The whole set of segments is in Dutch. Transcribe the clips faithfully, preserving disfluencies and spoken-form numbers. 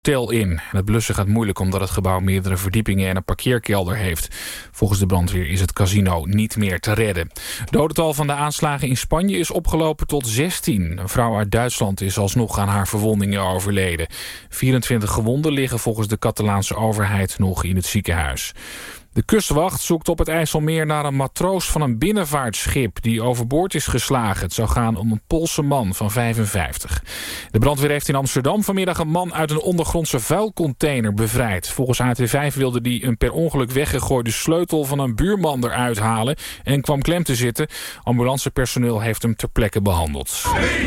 hotel in. En het blussen gaat moeilijk omdat het gebouw meerdere verdiepingen en een parkeerkelder heeft. Volgens de brandweer is het casino niet meer te redden. Het dodental van de aanslagen in Spanje is opgelopen tot zestien. Een vrouw uit Duitsland is alsnog aan haar verwondingen overleden. vierentwintig gewonden liggen volgens de Catalaanse overheid nog in het ziekenhuis. De kustwacht zoekt op het IJsselmeer naar een matroos van een binnenvaartschip die overboord is geslagen. Het zou gaan om een Poolse man van vijfenvijftig. De brandweer heeft in Amsterdam vanmiddag een man uit een ondergrondse vuilcontainer bevrijd. Volgens A T vijf wilde die een per ongeluk weggegooide sleutel van een buurman eruit halen en kwam klem te zitten. Ambulancepersoneel heeft hem ter plekke behandeld.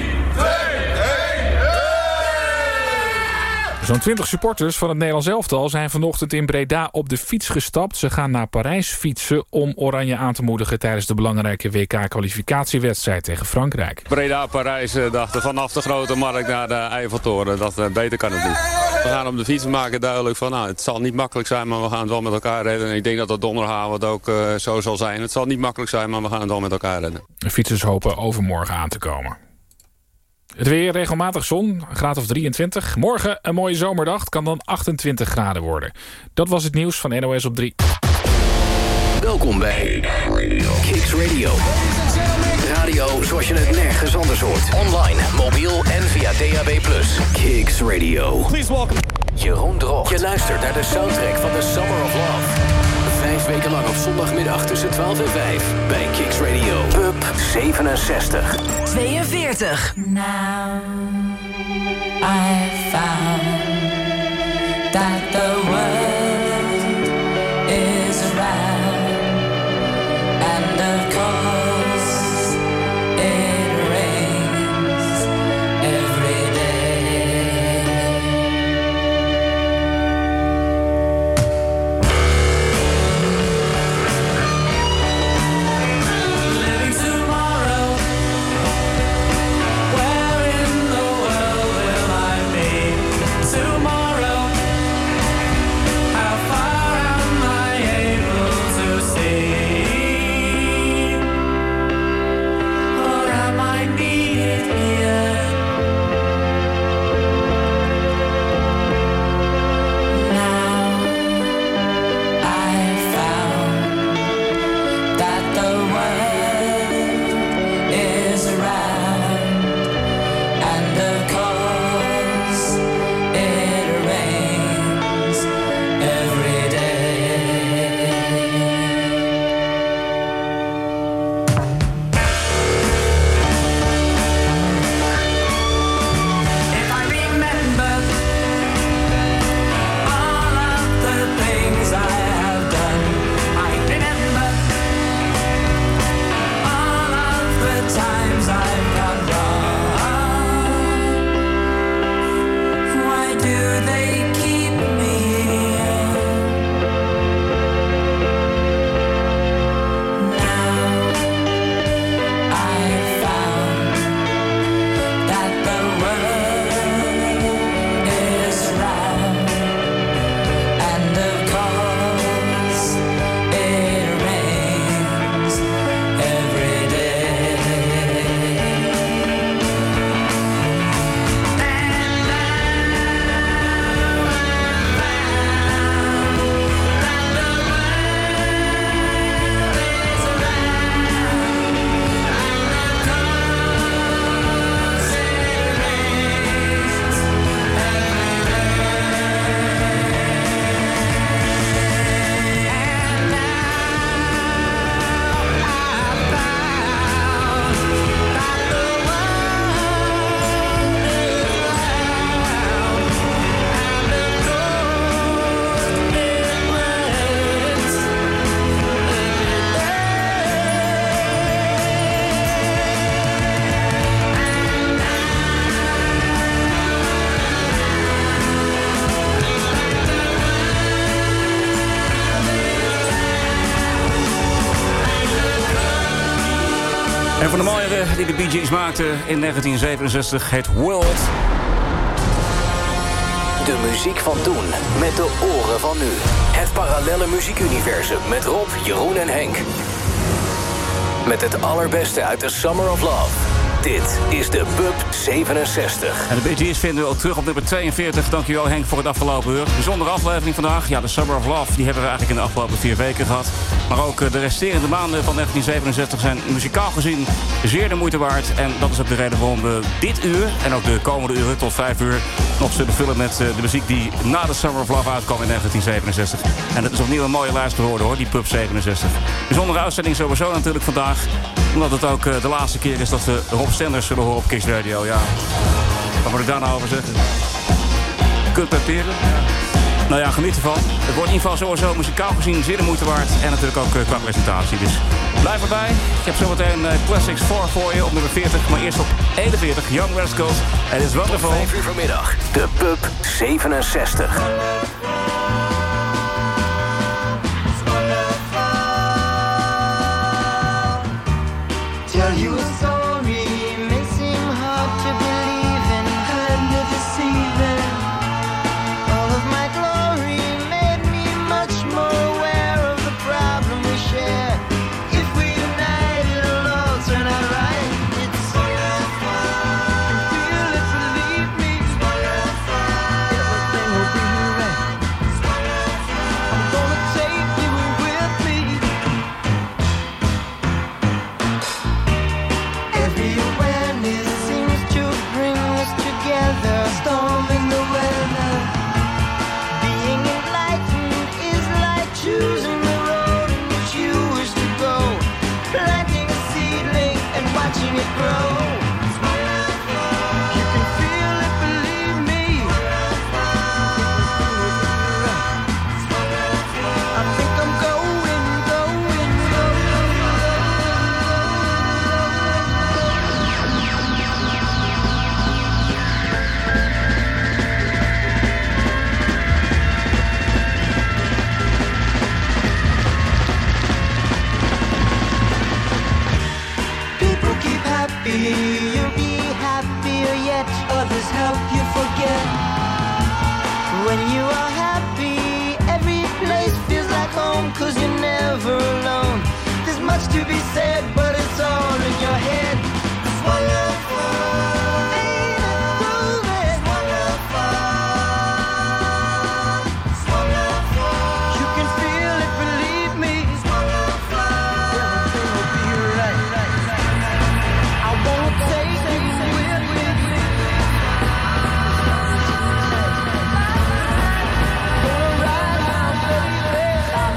Zo'n twintig supporters van het Nederlands elftal zijn vanochtend in Breda op de fiets gestapt. Ze gaan naar Parijs fietsen om Oranje aan te moedigen tijdens de belangrijke W K-kwalificatiewedstrijd tegen Frankrijk. Breda-Parijs dachten vanaf de Grote Markt naar de Eiffeltoren. Dat uh, beter kan het niet. We gaan op de fiets maken duidelijk van nou, het zal niet makkelijk zijn, maar we gaan het wel met elkaar redden. En ik denk dat dat donderdagavond ook uh, zo zal zijn. Het zal niet makkelijk zijn, maar we gaan het wel met elkaar redden. De fietsers hopen overmorgen aan te komen. Het weer, regelmatig zon, een graad of drieëntwintig. Morgen een mooie zomerdag, het kan dan achtentwintig graden worden. Dat was het nieuws van N O S op drie. Welkom bij Kicks Radio. Radio zoals je het nergens anders hoort. Online, mobiel en via D A B plus. Kicks Radio. Please welcome Jeroen Drocht. Je luistert naar de soundtrack van The Summer of Love. Vijf weken lang op zondagmiddag tussen twaalf en vijf bij Kicks Radio. Pub zevenenzestig. tweeënveertig. Now I found that the world is round and of course it rains every day. Living tomorrow, where in the world will I be tomorrow? How far am I able to see? Or am I needed here? Now I found that the world is round and of course it rains every day. If I remember all of the things I have done, I remember all of the times I've gone wrong. Why do they keep me here? Now I found that the world is round and of course it rains every day. And En van de mooiere die de Bee Gees maakten in negentien zevenenzestig, het World. De muziek van toen, met de oren van nu. Het parallelle muziekuniversum met Rob, Jeroen en Henk. Met het allerbeste uit The Summer of Love. Dit is de Pub zevenenzestig. En de Bee Gees vinden we ook terug op nummer tweeënveertig. Dankjewel Henk voor het afgelopen uur. Bijzondere aflevering vandaag. Ja, de Summer of Love, die hebben we eigenlijk in de afgelopen vier weken gehad. Maar ook de resterende maanden van negentien zevenenzestig zijn muzikaal gezien zeer de moeite waard. En dat is ook de reden waarom we dit uur en ook de komende uren tot vijf uur nog zullen vullen met de muziek die na de Summer of Love uitkwam in negentien zevenenzestig. En dat is opnieuw een mooie lijst te horen hoor, die Pub zevenenzestig. Bijzondere uitzending sowieso natuurlijk vandaag. Omdat het ook de laatste keer is dat we Rob Stenders zullen horen op Kicks Radio. Ja, wat moet ik daar nou over zeggen? Kunt peperen? Ja. Nou ja, geniet ervan. Het wordt in ieder geval sowieso muzikaal gezien zeer de moeite waard. En natuurlijk ook uh, qua presentatie. Dus blijf erbij. Ik heb zometeen uh, Classics vier voor je op nummer veertig. Maar eerst op eenenveertig, Young Rascals. Het is wonderful. vijf uur vanmiddag, de Pub zevenenzestig. Tell you a story may seem hard to believe and kind of deceiving. All of my glory made me much more aware of the problem we share. If we unite, it'll all turn out right. It's wonderful. Feel it, believe me. Everything will be right. I'm gonna take you with me. Every awareness seems to bring us together, storming the weather. Being enlightened is like choosing the road in which you wish to go, planting a seedling and watching it grow. You can feel it, believe me. I think I'm going, going, going. People keep happy, you'll be happier yet. Others help you forget. When you are happy, every place feels like home, cause you're never alone. There's much to be said, but it's all in your head. It's wonderful. Ain't it groovy? It's wonderful. It's wonderful. You can feel it, believe me. It's wonderful. Everything will be right. I won't take you with me. Gonna ride out, baby.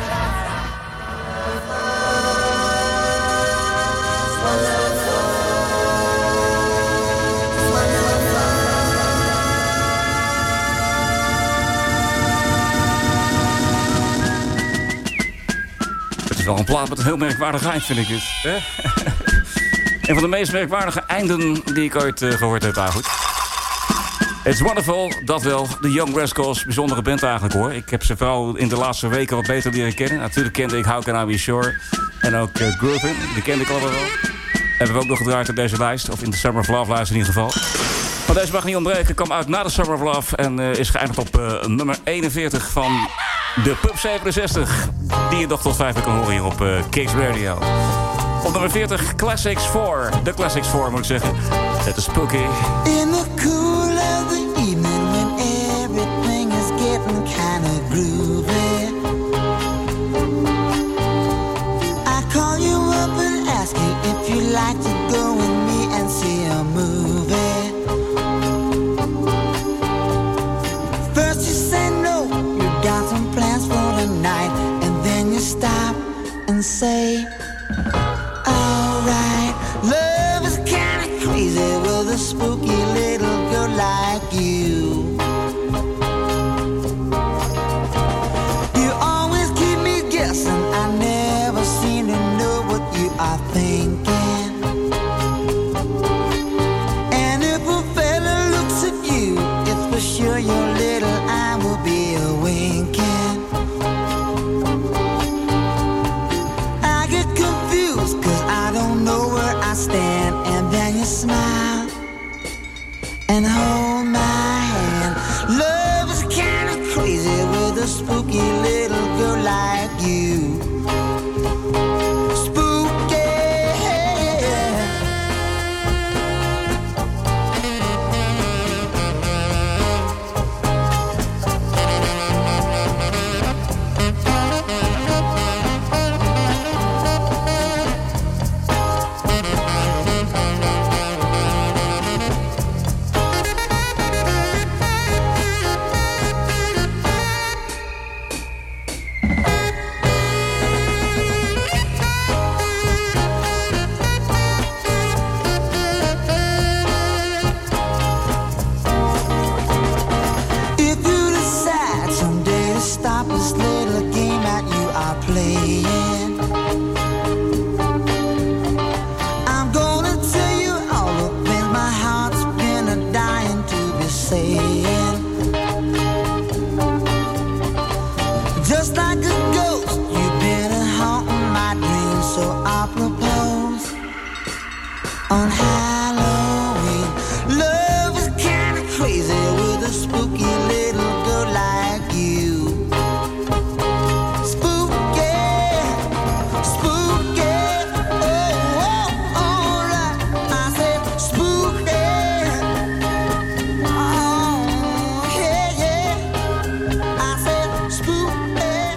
Het is wel een plaat met een heel merkwaardig eind, vind ik het. Hè? Een van de meest merkwaardige einden die ik ooit uh, gehoord heb eigenlijk. It's Wonderful, dat wel. De Young Rascals, bijzondere band eigenlijk hoor. Ik heb ze vooral in de laatste weken wat beter leren kennen. Natuurlijk kende ik How Can I Be Sure. En ook uh, Groovin, die kende ik al wel. Hebben we ook nog gedraaid op deze lijst. Of in de Summer of Love lijst in ieder geval. Maar deze mag niet ontbreken. Kwam uit na de Summer of Love. En uh, is geëindigd op uh, nummer eenenveertig van de Pub zevenenzestig. Die je nog tot vijf uur kan horen hier op uh, Kicks Radio. Op nummer veertig, Classics vier. De Classics vier moet ik zeggen. Zet is spooky. In the cool of the evening when everything is getting kind of groovy, I call you up and ask you if you'd like to go with me and see a movie. First you say no, you got some plans for the night, and then you stop and say, alright, love is kinda crazy with a spooky little girl like you. You always keep me guessing, I never seem to know what you are thinking. And if a fella looks at you, it's for sure your little eye will be a winking. I get confused cause I don't know where I stand, and then you smile and hold my hand. Love is kinda crazy with a spooky little girl like you. Spooky.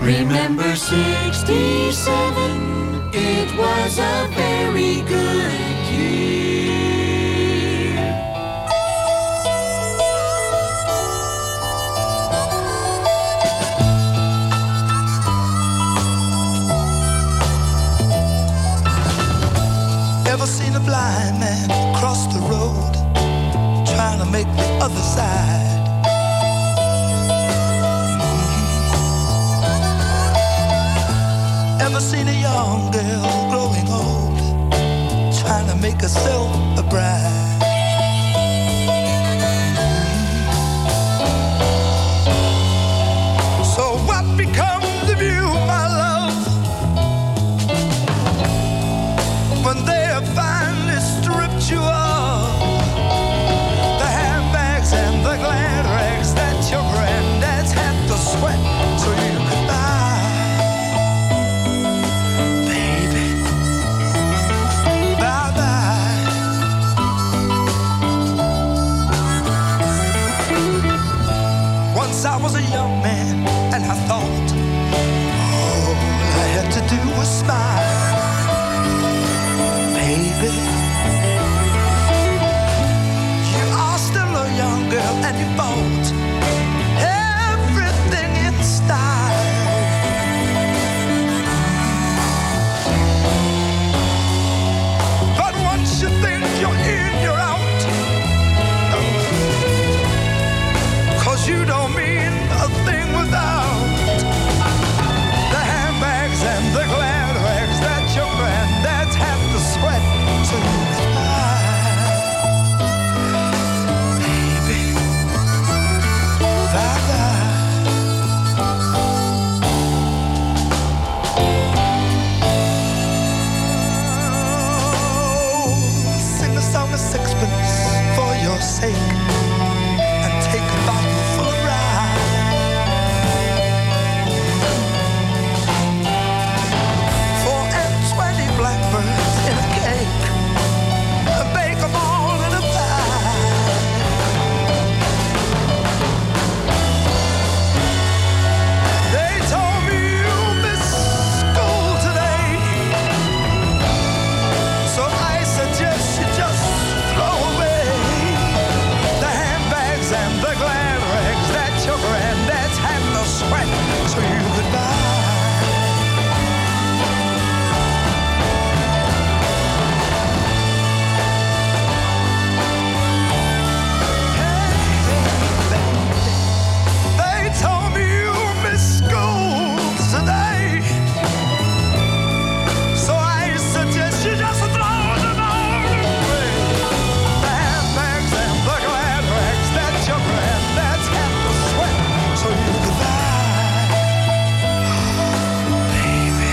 Remember sixty-seven, it was a very good year. Ever seen a blind man cross the road, trying to make the other side? Ever seen a young girl growing old, trying to make herself a bride? So what becomes of you, my love, when they have finally stripped you of the handbags and the glad rags that your granddads had to sweat so you could buy? I was a young man and I thought all I had to do was smile. Baby, you are still a young girl and you bought everything in style. But once you think you're in, you're out. Cause you don't mean a thing without the handbags and the glad rags that your granddads had to sweat to buy. Baby, bye-bye. Oh, sing a song of sixpence for your sake and take a bottle for a ride. Four and twenty blackbirds in a cake, and bake them all in a pie. They told me you missed school today, so I suggest you just throw away the handbags and the glad rags that your granddads had to sweat so you could buy. They told me you missed school today, so I suggest you just throw them all away. The handbags and the glad rags that your granddads had to sweat so you could buy. Baby,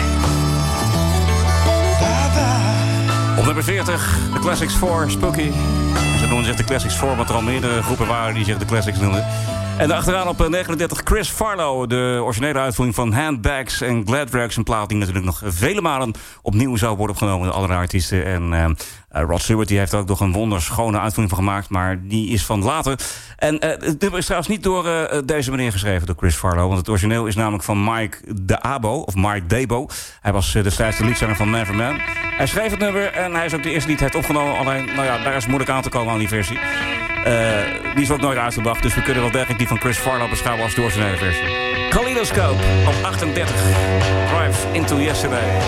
bye-bye. Op nummer veertig, de Classics voor Spooky. Ze noemen zich de Classics voor, omdat er al meerdere groepen waren die zich de Classics noemden. En achteraan op negenendertig Chris Farlow, de originele uitvoering van Handbags en Glad Rags. Een plaat die natuurlijk nog vele malen opnieuw zou worden opgenomen door andere artiesten. En uh, Rod Stewart die heeft er ook nog een wonderschone uitvoering van gemaakt, maar die is van later. En uh, het nummer is trouwens niet door uh, deze meneer geschreven, door Chris Farlow. Want het origineel is namelijk van Mike D'Abo, of Mike Dabo. Hij was uh, destijds de liedzanger van Man for Man. Hij schreef het nummer en hij is ook de eerste die het heeft opgenomen. Alleen, nou ja, daar is moeilijk aan te komen aan die versie. Uh, die is ook nooit uitgebracht, dus we kunnen wel degelijk die van Chris Farlow beschouwen als de originele versie. Kaleidoscope op achtendertig. Drive into Yesterday.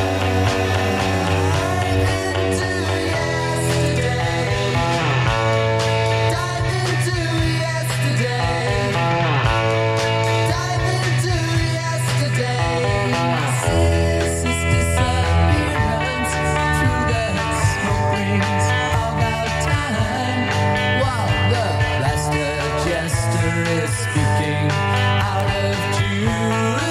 Speaking out of June.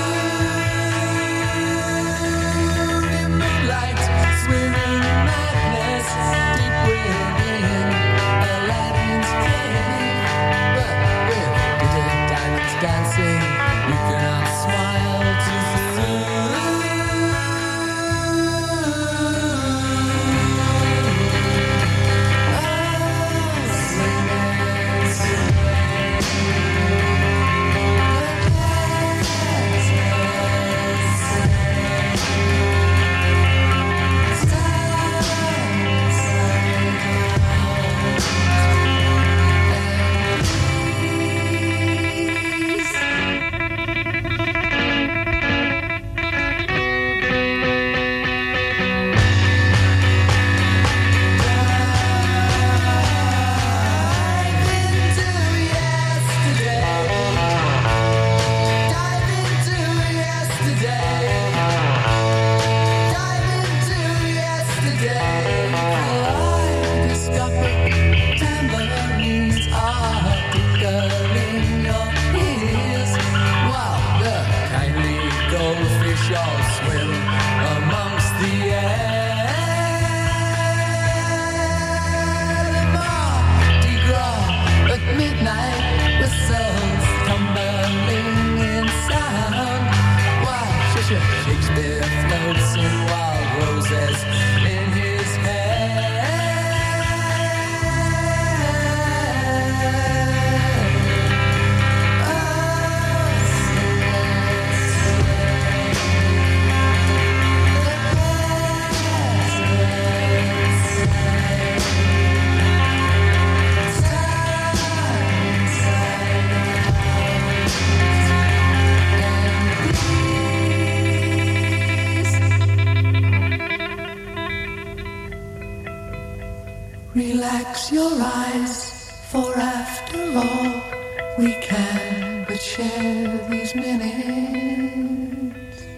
Relax your eyes, for after all, we can but share these minutes.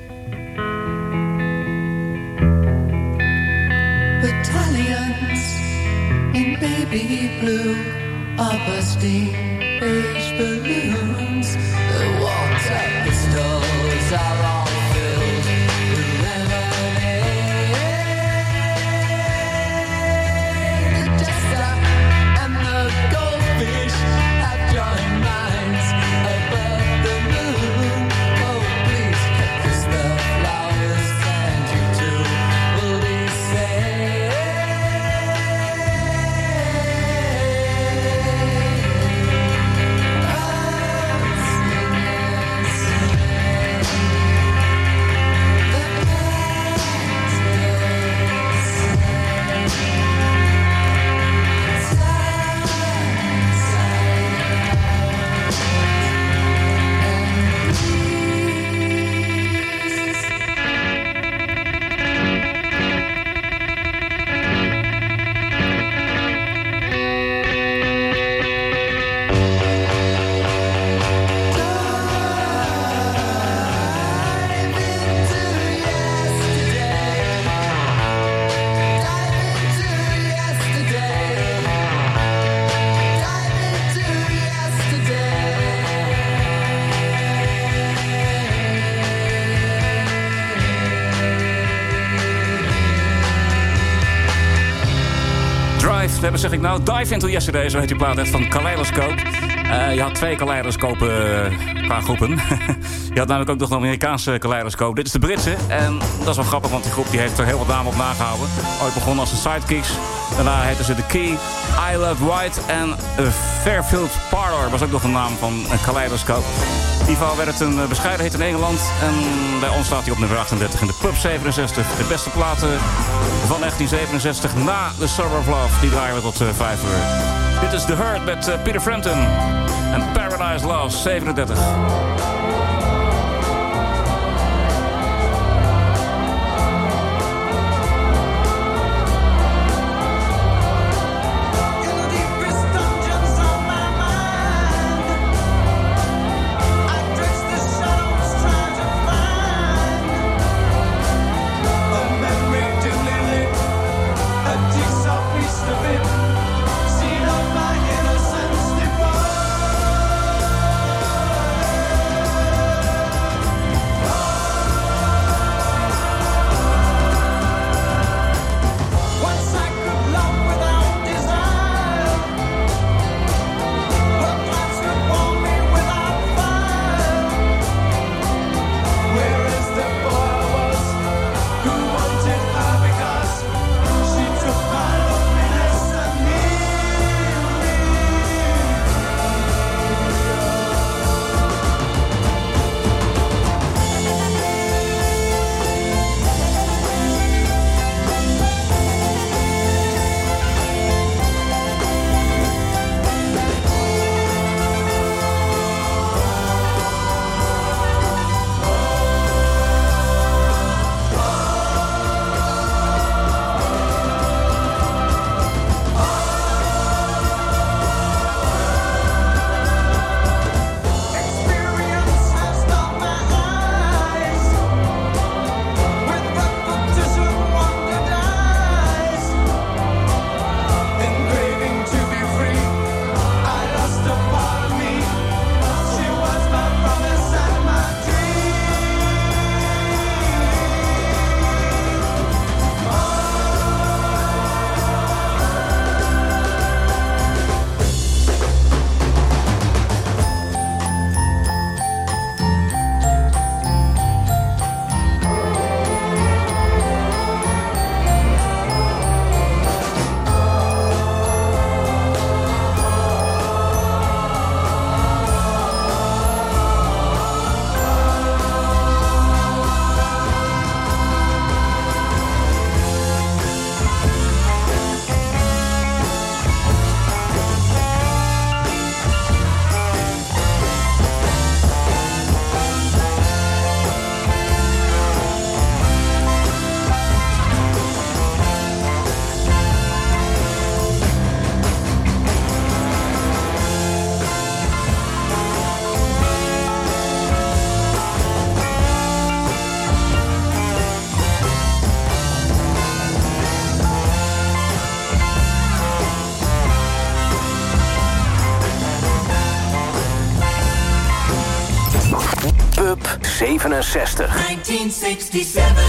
Battalions in baby blue are bursting beige balloons. The walls of the stores are all filled with lemonade. The jester and the goldfish have joined minds above the moon. Oh, please kiss the flowers and you too will be saved. We hebben, zeg ik nou, Dive Into Yesterday, zo heet die plaat net van Kaleidoscope. Uh, je had twee kaleidoscopen uh, qua groepen. Je had namelijk ook nog een Amerikaanse kaleidoscoop. Dit is de Britse. En dat is wel grappig, want die groep die heeft er heel wat namen op nagehouden. Ooit begonnen als de Sidekicks. Daarna heten ze The Key, I Love White en uh, Fairfield Parlour was ook nog een naam van een kaleidoscoop. In ieder geval werd het een bescheiden hit in Engeland. En bij ons staat hij op nummer achtendertig in de Pub zevenenzestig. De beste platen van negentien zevenenzestig na The Summer of Love. Die draaien we tot uh, vijf uur. Dit is The Hurt met uh, Peter Frampton. En Paradise Lost, zevenendertig. Seen on my innocence devoid. Club zevenenzestig. nineteen sixty-seven.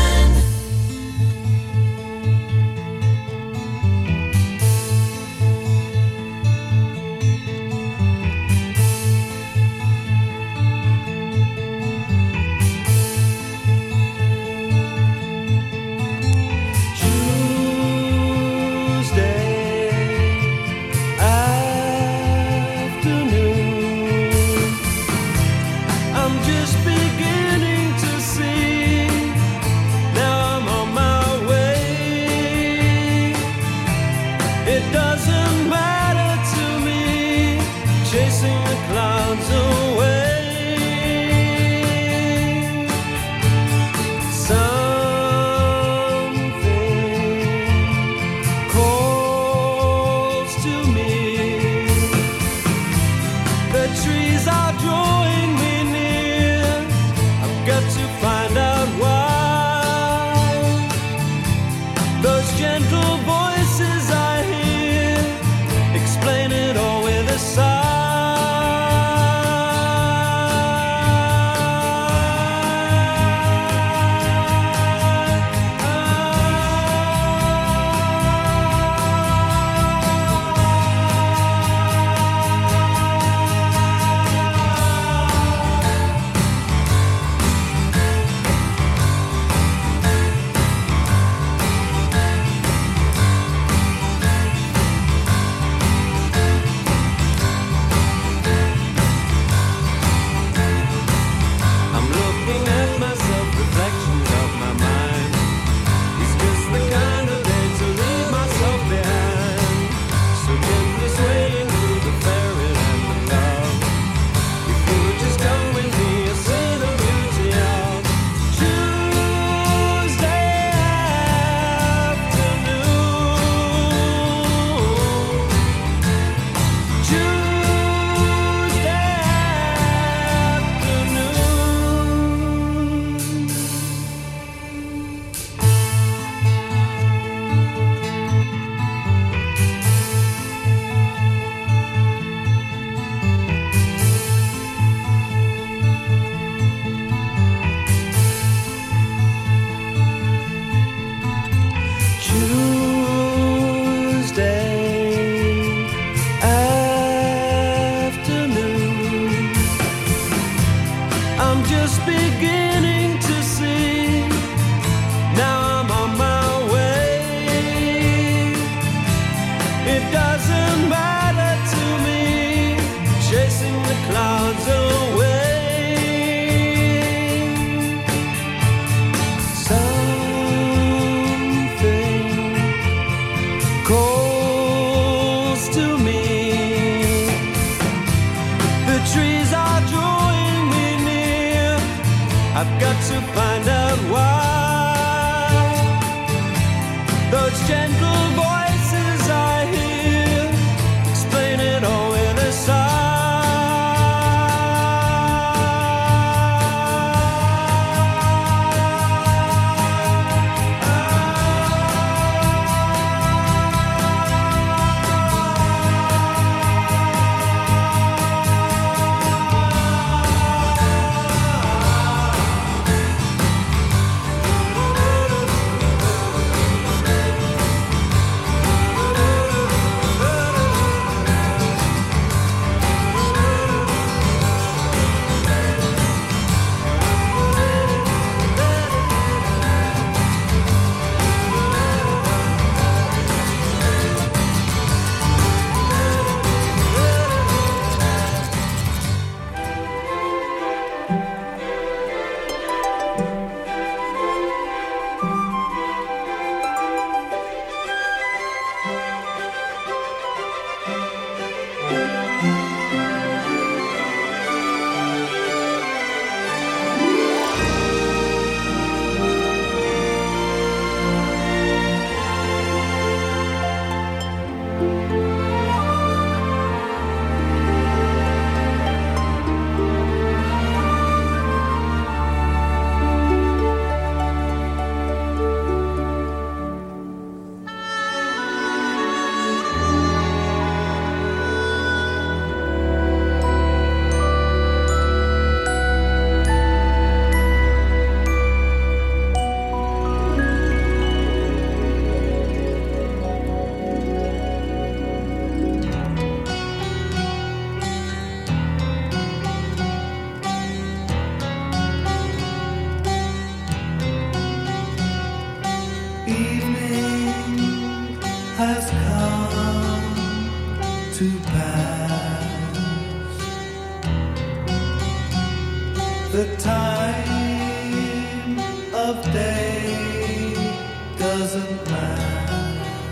time of day doesn't matter.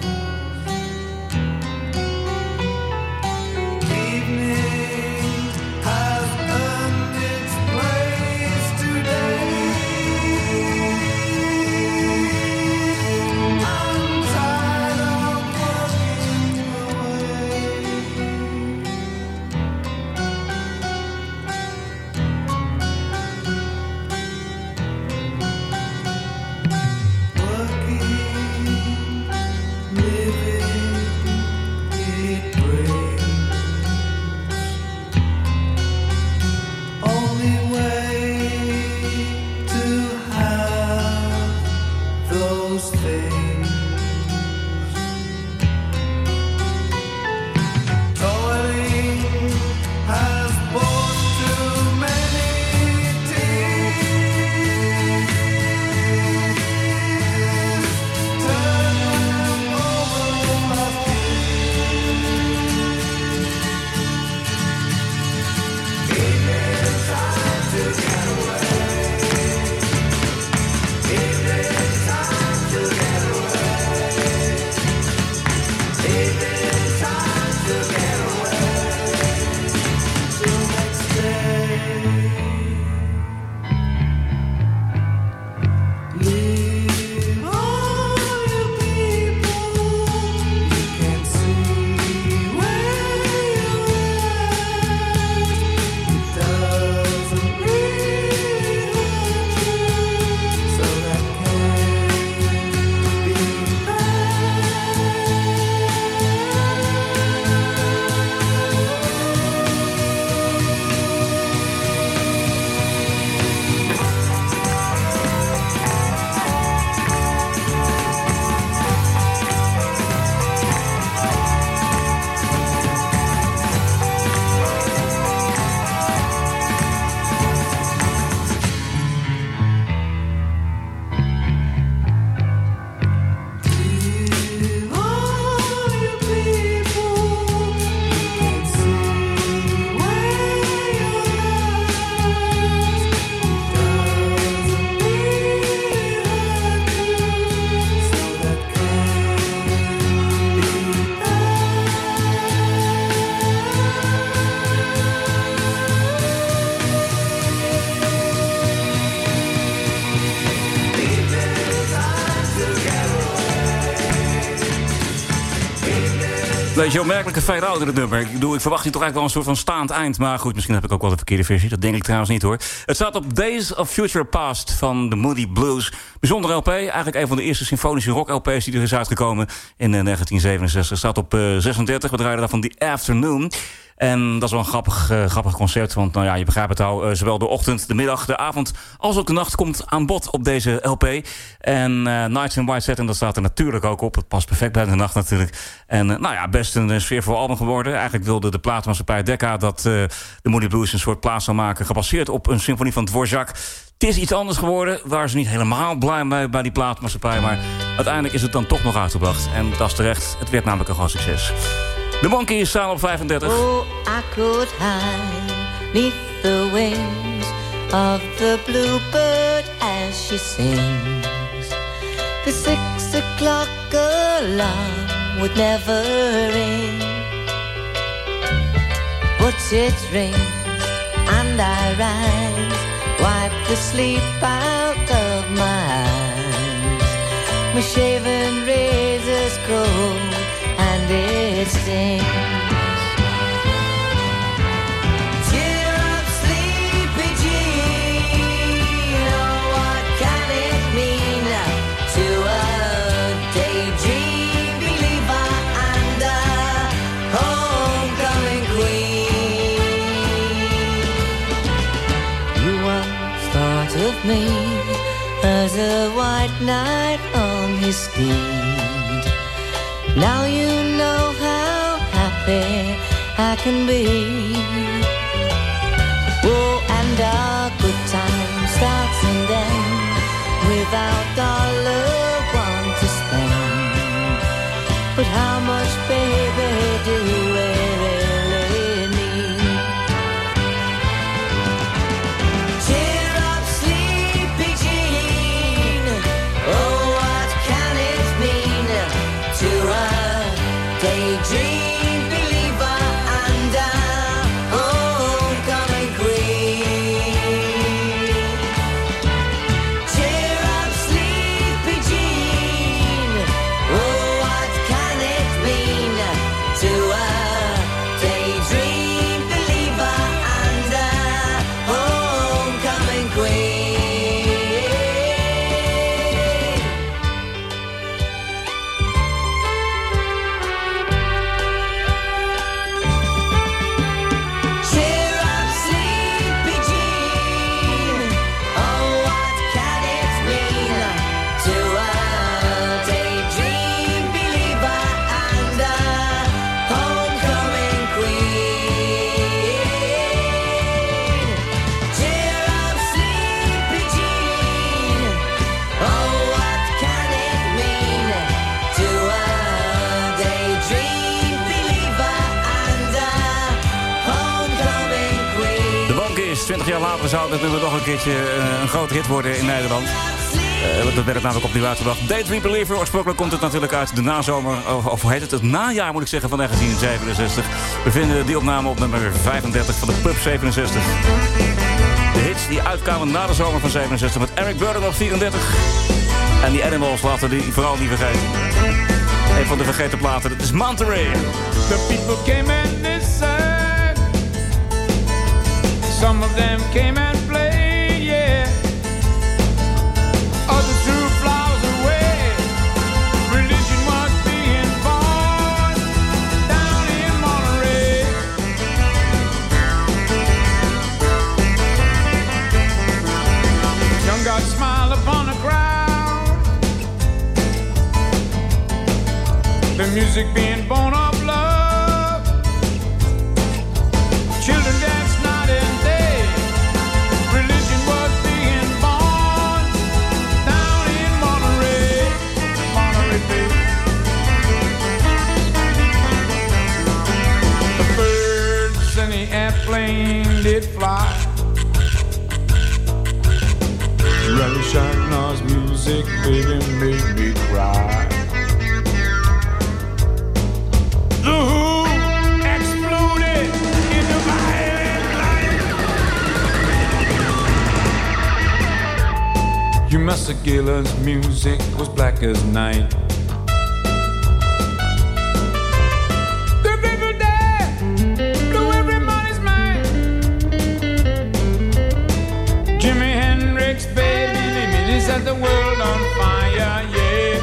Evening has earned its place today. I'm tired of walking away. Beetje opmerkelijke fade-out in het nummer. Ik bedoel, ik verwacht hier toch eigenlijk wel een soort van staand eind. Maar goed, misschien heb ik ook wel de verkeerde versie. Dat denk ik trouwens niet hoor. Het staat op Days of Future Past van de Moody Blues. Bijzondere L P. Eigenlijk een van de eerste symfonische rock-L P's die er is uitgekomen in uh, negentien zevenenzestig. Staat op uh, zesendertig. We draaien daarvan The Afternoon. En dat is wel een grappig, uh, grappig concept. Want nou ja, je begrijpt het al. Uh, zowel de ochtend, de middag, de avond als ook de nacht komt aan bod op deze L P. En uh, Nights in White Satin, dat staat er natuurlijk ook op. Het past perfect bij de nacht natuurlijk. En uh, nou ja, best een uh, sfeervol album geworden. Eigenlijk wilde de platenmaatschappij Decca dat uh, de Moody Blues een soort plaat zou maken, gebaseerd op een symfonie van Dvorak. Het is iets anders geworden. Waren ze niet helemaal blij mee bij die platenmaatschappij. Maar uiteindelijk is het dan toch nog uitgebracht. En dat is terecht. Het werd namelijk een groot succes. De Monkees staan op vijfendertig. Oh, I could hide neath the wings of the bluebird as she sings. The six o'clock alarm would never ring, but it rings and I rise, wipe the sleep out of my eyes. My shaven razor's cold and it stings. Cheer up, sleepy Jean. Oh, what can it mean to a daydream believer and a homecoming queen? You once thought of me as a white knight on his steed. Now you know how happy I can be. Oh, and our good time starts and ends without dollar one to spend. But how much, baby, do we really need? Cheer jaar later zou het nummer nog een keertje uh, een grote hit worden in Nederland. Uh, dat werd namelijk opnieuw uitgebracht. Daydream Believer, oorspronkelijk komt het natuurlijk uit de nazomer, of, of hoe heet het, het najaar moet ik zeggen, van negentien zevenenzestig. We vinden die opname op nummer vijfendertig van de Pub zevenenzestig. De hits die uitkwamen na de zomer van zevenenzestig met Eric Burdon op vierendertig. En die Animals laten die vooral niet vergeten. Een van de vergeten platen, dat is Monterey. The people came and listened. Some of them came and played, yeah. Others threw flowers away. Religion was being born down in Monterey. Young God smiled upon the crowd. The music being born of love. Children danced night and day. Religion was being born down in Monterey, Monterey Bay. The birds and the airplane did fly. Rally Shacknar's music, baby, made me cry. The Who exploded into violent light. Hugh Masekela's music was black as night. The people there blew every money's mind. Jimi Hendrix, baby, he set the world on fire, yeah.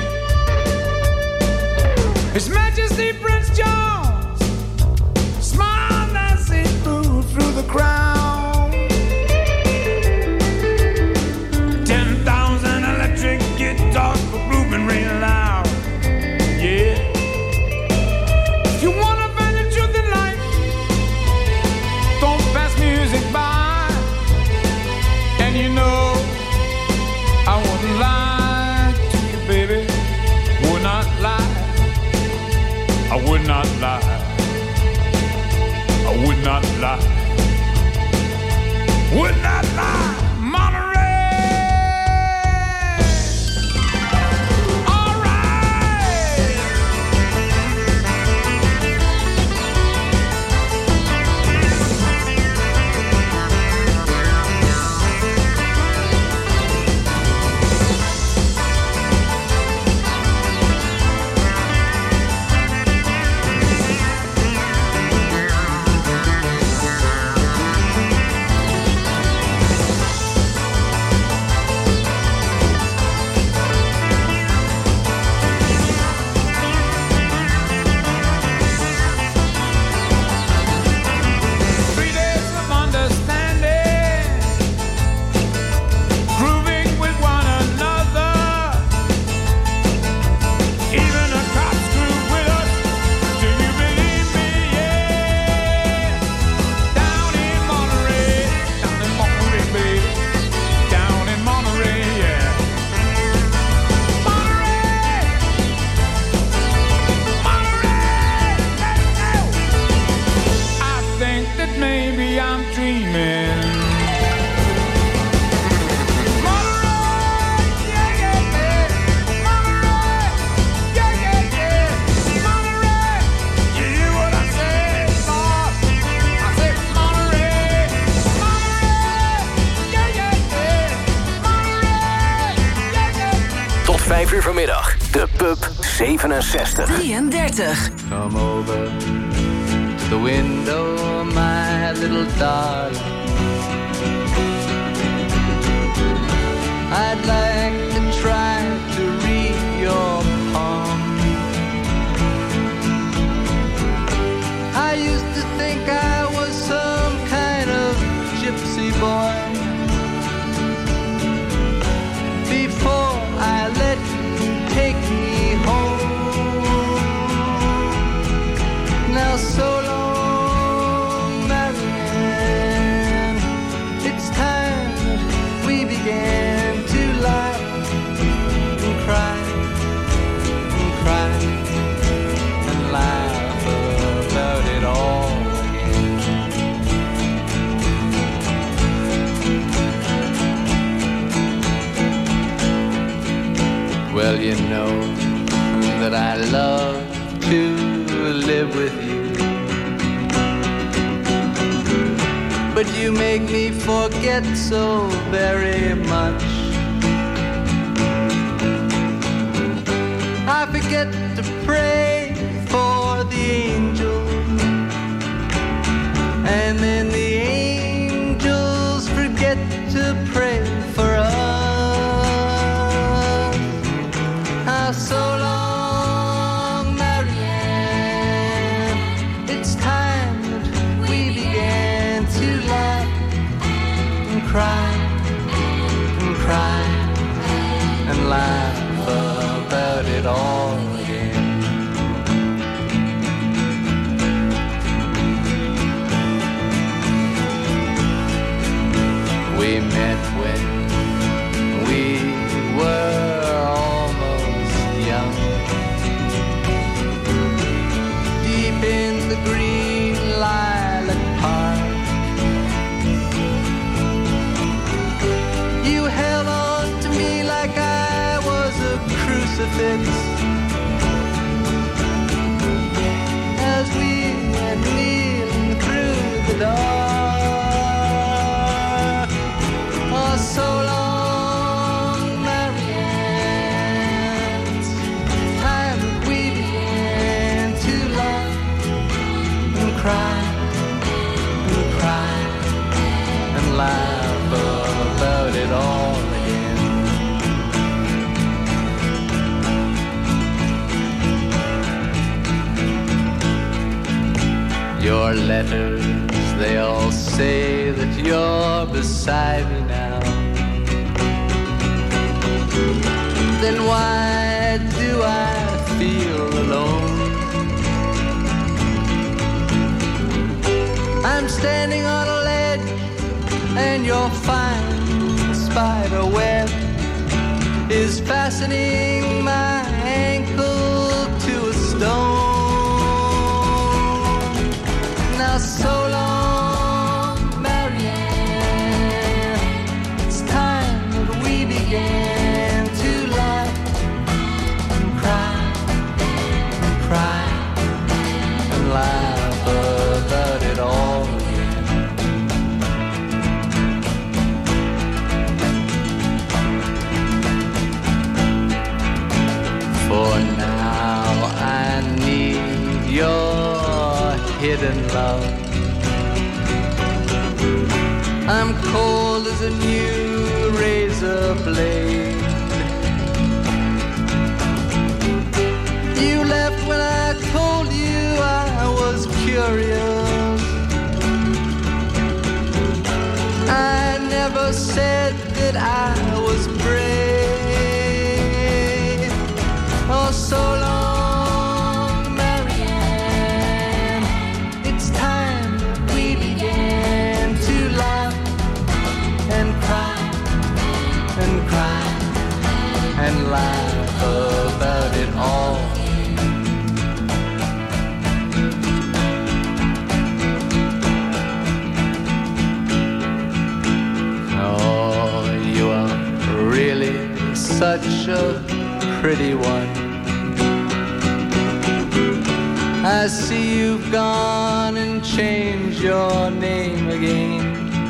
His Majesty Prince Jones smiled as he moved through the crowd. Ten thousand electric guitars were booming real loud, yeah. If you wanna find the truth in life, don't pass music by. And you know I wouldn't lie to you, baby, would not lie. I would not lie. I would not lie. Would not lie. Monterey. All right. Three days of understanding, grooving with one another. Even the cops groove with us. Do you believe me? Yeah. Down in Monterey, down in Monterey, baby. Down in Monterey, yeah. Monterey, Monterey, let's go. I think that maybe I'm dreaming. Monterey, yeah, yeah, yeah. Monterey, yeah, yeah, yeah. Monterey, you hear what I say, Lord? I say Monterey, Monterey, yeah, yeah, yeah. Monterey, yeah, yeah. Tot vijf uur vanmiddag. De Pub zevenenzestig. drieëndertig. Come over to the window, my little darling. I'd like to try to read your palm. I used to think I was some kind of gypsy boy before I let you take me home. Now so long, Marianne. Well, you know that I love to live with you, but you make me forget so very much. I forget to pray for the angels, and then the angels forget to pray for us. Ah, so long, Marianne, it's time that we began to laugh and cry and cry and laugh about it all again. We met when we were almost young, deep in the green lilac park. You held on to me like I was a crucifix as we went kneeling through the dark. Oh, so long, Marianne, it's time that we began to laugh and cry and cry and laugh about it all again. Your letters, they all say that you're beside me now. Then why do I feel alone? I'm standing on a ledge and your fine spider web is fastening my ankle to a stone. Now so long, Marianne, it's time that we began to laugh and cry and cry and laugh about it all again. For now I need your hidden love. I'm cold as a new razor blade. You left when I told you I was curious. I never said that I was brave. Oh, so long, Marianne, it's time that we began to laugh and cry and cry and laugh about it all. Oh, you are really such a pretty one. I see you've gone and changed your name again.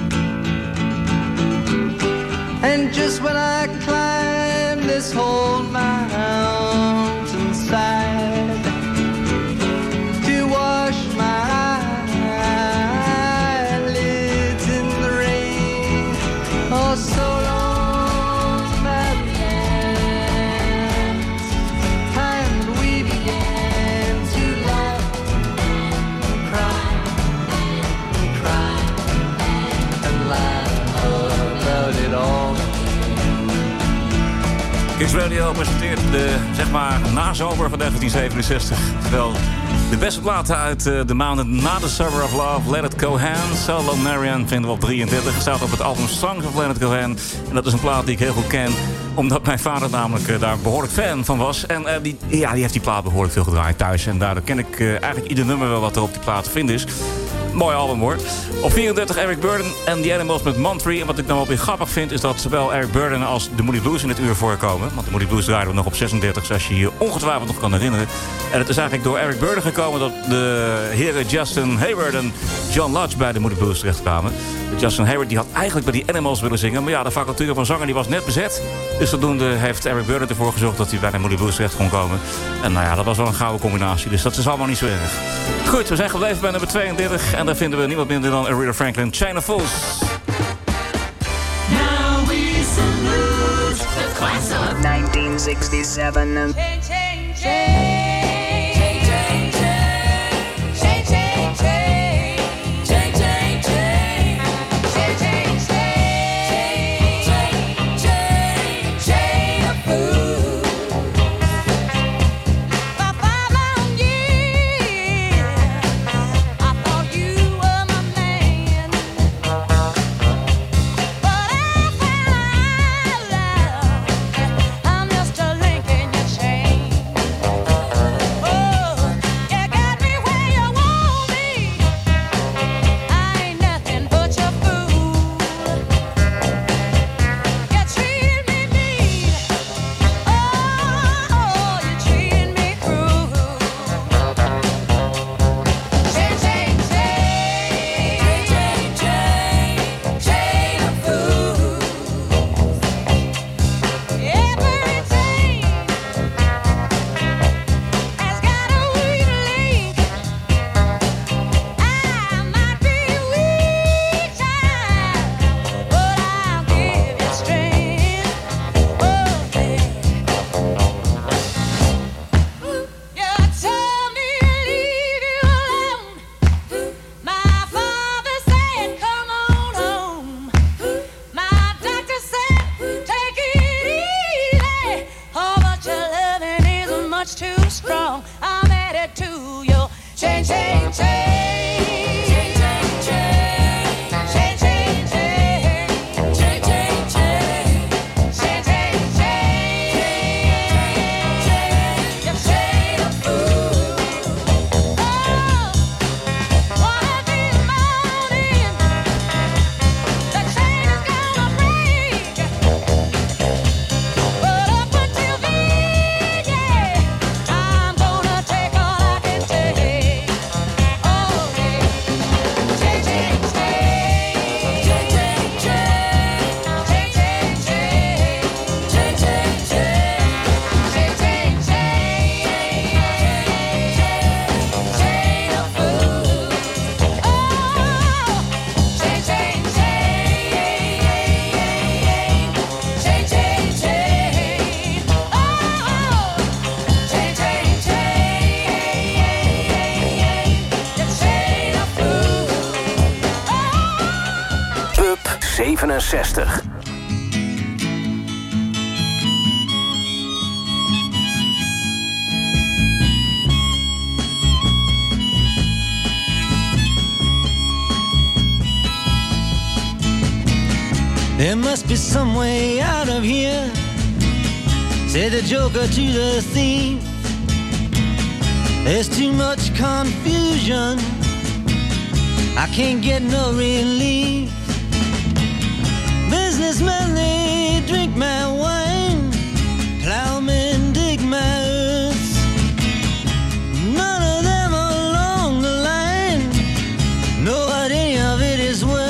And just when I climb this whole mountainside to wash my eyelids in the rain, oh, so long, Marianne, time that we began to laugh and cry and cry and laugh about it all. Kicks Radio presenteert de, zeg maar, nazomer van negentien zevenenzestig. Terwijl de beste platen uit uh, de maanden na The Summer of Love, Let It Go Hand, So Long Marianne vinden we op drieëndertig. Staat op het album Songs of Let It Go Hand. En dat is een plaat die ik heel goed ken, omdat mijn vader namelijk uh, daar behoorlijk fan van was. En uh, die, ja, die heeft die plaat behoorlijk veel gedraaid thuis. En daardoor ken ik uh, eigenlijk ieder nummer wel wat er op die plaat te vinden is. Mooi album hoor. Op vierendertig Eric Burdon en The Animals met Monterey. En wat ik nou wel weer grappig vind is dat zowel Eric Burdon als de Moody Blues in het uur voorkomen. Want de Moody Blues draaiden we nog op zesendertig, zoals je je ongetwijfeld nog kan herinneren. En het is eigenlijk door Eric Burdon gekomen dat de heren Justin Hayward en John Lodge bij de Moody Blues terechtkwamen. Justin Hayward die had eigenlijk bij die Animals willen zingen. Maar ja, de vacature van zanger die was net bezet. Dus zodoende heeft Eric Burdon ervoor gezorgd dat hij bij de Moody Blues terecht kon komen. En nou ja, dat was wel een gouden combinatie. Dus dat is allemaal niet zo erg. Goed, we zijn gebleven bij nummer tweeëndertig. En daar vinden we niemand minder dan Aretha Franklin, China Falls. Now we salute the class of nineteen sixty-seven and change, change, change, change, change, change, change, change, change, change, change, change, change, change of food. For five long years, I thought you were my man, but I found love. I'm just a link in your chain. Oh, you got me where you want me. I ain't nothing but your fool. You treat me mean. Oh, you treat me cruel. Change, change, change, change, change, change of food. Every chain has got a weak link. I might be weak, child, but I'll give you strength. Oh, yeah. You told me to leave you alone. My father said, come on home. My doctor said, take it easy. Oh, but your loving is much too strong. I'm headed to your change, change, change. Change, change, change. Change, change, change. Change, change, change. Change, change, change. Your shade of food. Oh, one of these mornings, the chain is gonna break. But up until then, yeah, I'm gonna take all I can take. Oh, yeah. Change, change, change. Change, change, change. Change, change, change. Change, change, change. Change, change, change. Chain of food. Oh, change, change, change. Change, change, change. Oh, change, change, change. Your chain of food. Up zevenenzestig. There must be some way out of here, said the joker to the thief. There's too much confusion, I can't get no relief. Businessmen, they drink my wine, plowmen dig my earth. None of them along the line know what any of it is worth.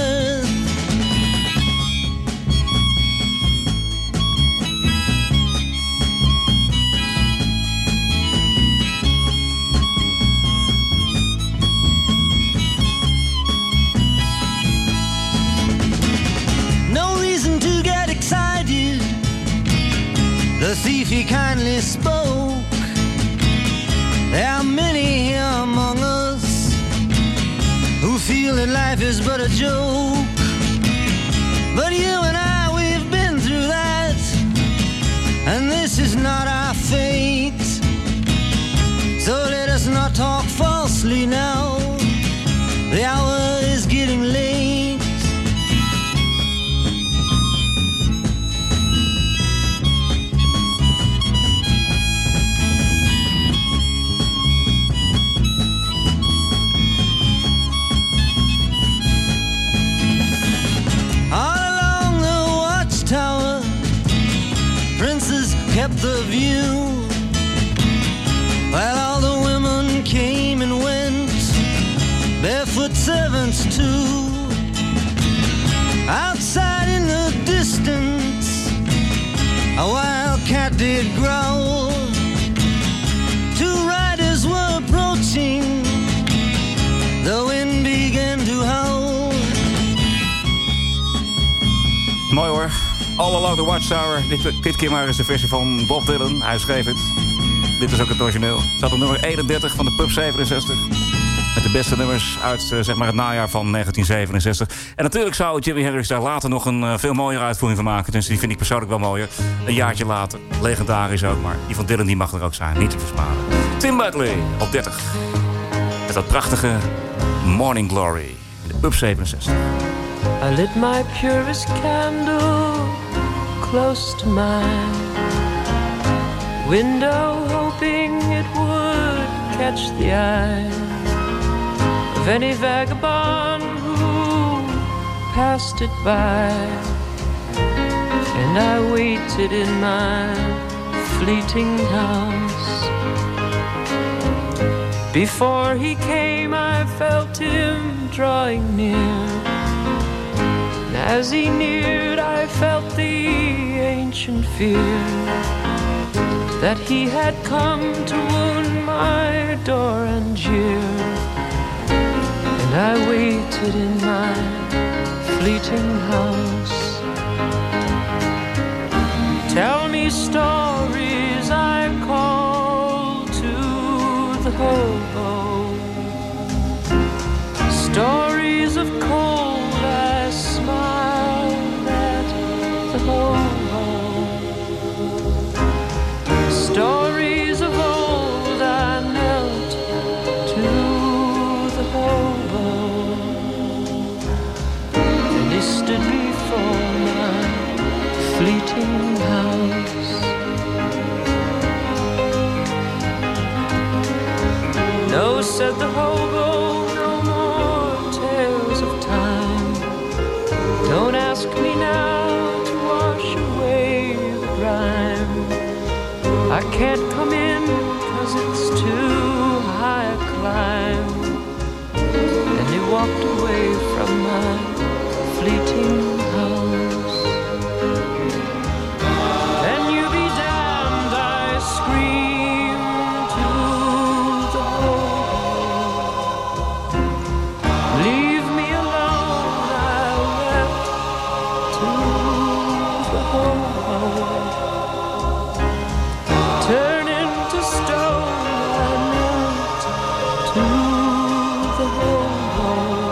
No reason to get excited, the thief he kindly spoke. There are many here among us who feel that life is but a joke. But you and I, we've been through that, and this is not our fate. So let us not talk falsely now, the hour is getting late. depth of view. While all the women came and went, barefoot servants too. Outside in the distance, a wild cat did growl. Two riders were approaching, the wind began to howl. Mooi hoor. All Along the Watchtower. Dit, dit keer maar eens de versie van Bob Dylan. Hij schreef het. Dit is ook het origineel. Het staat op nummer eenendertig van de Pub zevenenzestig. Met de beste nummers uit uh, zeg maar het najaar van negentien zevenenzestig. En natuurlijk zou Jimi Hendrix daar later nog een uh, veel mooiere uitvoering van maken. Dus die vind ik persoonlijk wel mooier. Een jaartje later. Legendarisch ook. Maar die van Dylan die mag er ook zijn. Niet te versmalen. Tim Buckley op dertig. Met dat prachtige Morning Glory. In de Pub zevenenzestig. I lit my purest candle close to my window, hoping it would catch the eye of any vagabond who passed it by. And I waited in my fleeting house. Before he came, I felt him drawing near. As he neared, I felt the ancient fear that he had come to wound my door and jeer. And I waited in my fleeting house. Tell me stories, I called to the hobo. Stories of cold, I smiled at the hobo. Stories of old, I knelt to the hobo. And he stood before my fleeting house. No, said the hobo, no more tales of time. Don't ask me now to wash away the grime. I can't come in 'cause it's too high a climb. And he walked away from my fleeting house. And you be damned, I screamed to the hobo. Leave me alone, I wept to the hobo. Turn into stone, I knelt to the hobo.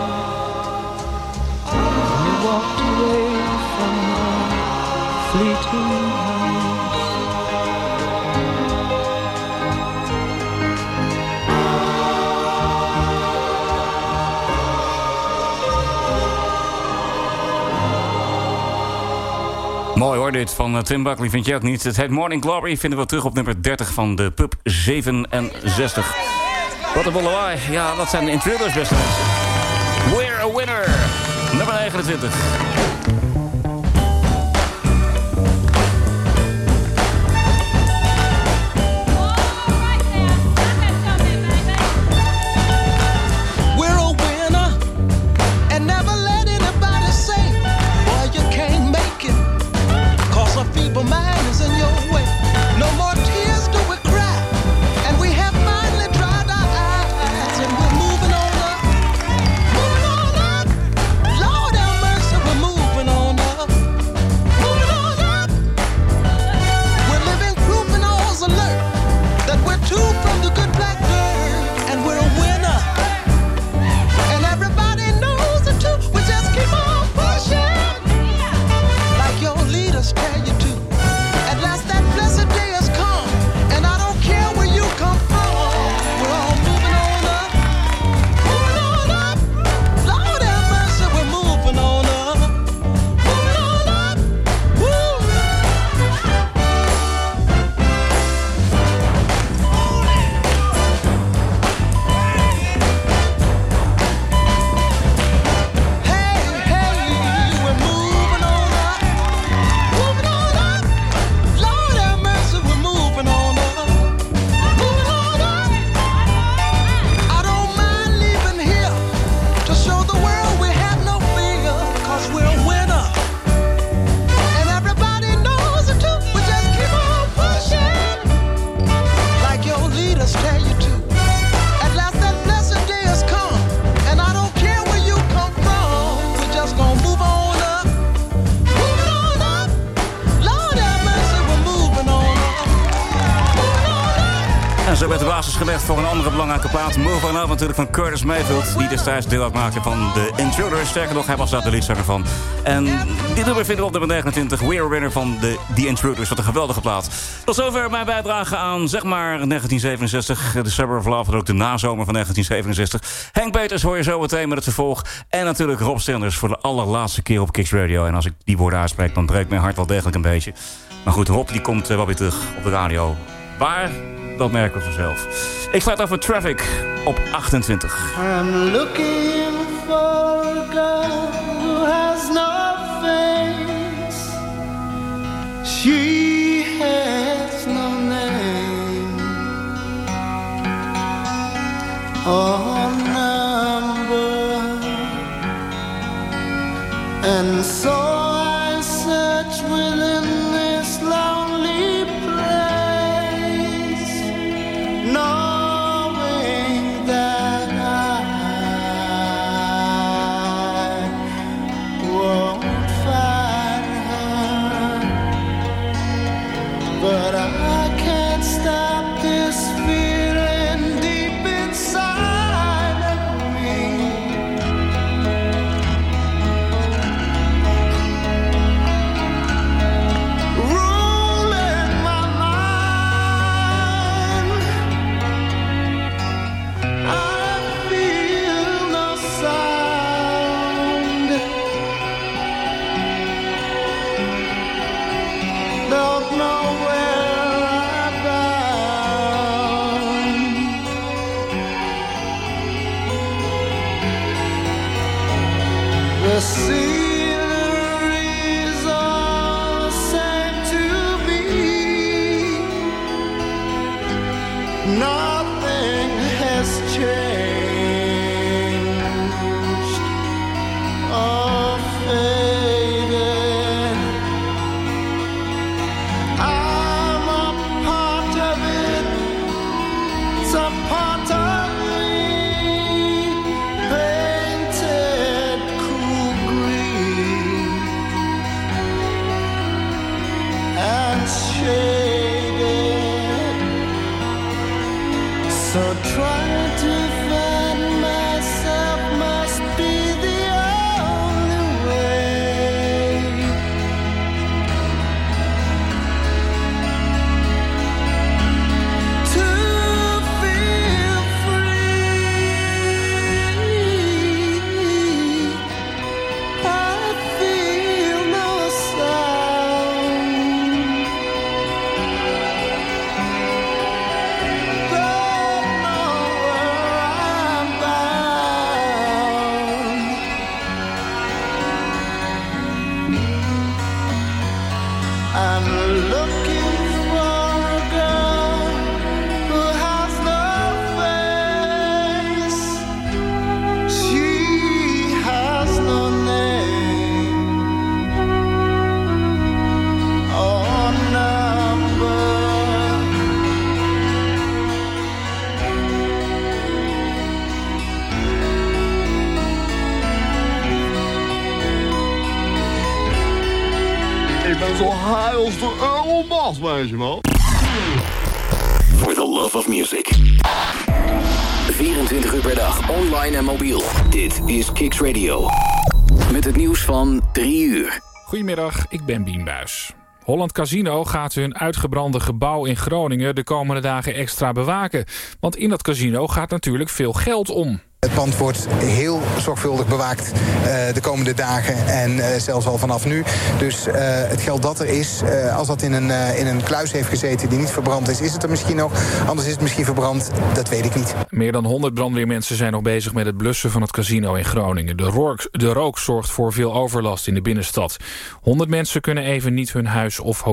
And he walked away from my fleeting house. Mooi hoor, dit van uh, Tim Buckley, vind je ook niet? Het heet Morning Glory, vinden we terug op nummer dertig van de Pub zevenenzestig. Wat een bollewai. Ja, dat zijn de intruders, beste mensen. We're a winner. Nummer negenentwintig. We're a winner, and never let anybody say, boy, you can't make it, 'cause a feeble mind is in your way. No more tears do we cry, and we have finally dried our eyes, and we're moving on up, moving on up. Lord have mercy, we're moving on up, moving on up. We're living proof and all's alert that we're two from the good black dirt, and we're a winner. And everybody knows it too. We just keep on pushing, like your leaders tell you to. At last that blessed Zo werd de basis gelegd voor een andere belangrijke plaat. Move On Up natuurlijk van Curtis Mayfield. Die destijds deel uitmaakte van de Intruders. Sterker nog, hij was daar de liedzanger van. En dit nummer vinden we op nummer negenentwintig. We're Winner van de The Intruders. Wat een geweldige plaat. Tot zover mijn bijdrage aan, zeg maar, negentien zevenenzestig. The Summer of Love, ook de nazomer van negentien zevenenzestig. Henk Peters hoor je zo meteen met het vervolg. En natuurlijk Rob Stenders voor de allerlaatste keer op Kicks Radio. En als ik die woorden uitspreek, dan breekt mijn hart wel degelijk een beetje. Maar goed, Rob die komt wel weer terug op de radio. Waar? Dat merken we vanzelf. Ik sluit af met Traffic op achtentwintig. I'm looking for a girl who has no face. She has no name or number. And so I search within this lonely place, knowing that I won't find her. But I can't stop this feeling deep inside of me. Ruling my mind, I feel no sound. Don't know where I'm bound. The scenery's all the same to me. Nothing has changed or faded. I'm a part of it. It's a part of me, painted cool green and shaded. So trying to find myself must be the only way to feel free. I feel no sound. Don't know where I'm bound. I'm looking for a girl who has no face. She has no name or number. Ik ben zo high als de Eurobas, weet je wel. For the love of music. vierentwintig uur per dag, online en mobiel. Dit is Kicks Radio. Met het nieuws van drie uur. Goedemiddag, ik ben Bien Buijs. Holland Casino gaat hun uitgebrande gebouw in Groningen de komende dagen extra bewaken. Want in dat casino gaat natuurlijk veel geld om. Het pand wordt heel zorgvuldig bewaakt uh, de komende dagen en uh, zelfs al vanaf nu. Dus uh, het geld dat er is, uh, als dat in een, uh, in een kluis heeft gezeten die niet verbrand is, is het er misschien nog. Anders is het misschien verbrand, dat weet ik niet. Meer dan honderd brandweermensen zijn nog bezig met het blussen van het casino in Groningen. De rook, de rook zorgt voor veel overlast in de binnenstad. honderd mensen kunnen even niet hun huis of